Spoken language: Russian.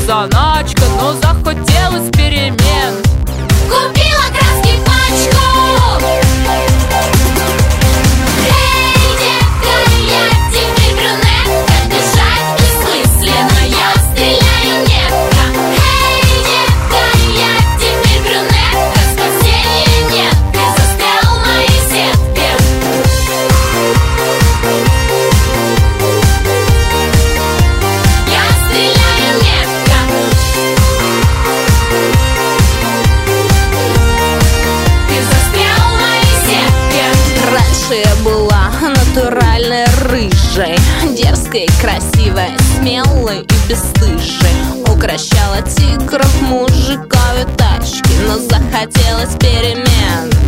заначка, но захотелось перемен. Купила краски пачку. Эй, детка, я теперь брюнетка, бежать бессмысленно, я стреляю метко. Эй, детка, я теперь брюнетка, спасения нет, ты застрял в моей сетке. Я стреляю метко. Ты застрял в моей сетке. Раньше я была натуральной рыжей, дерзкой, красивой, смелой и бесстыжей. Укращала тигров, мужиков и тачки, но захотелось перемен.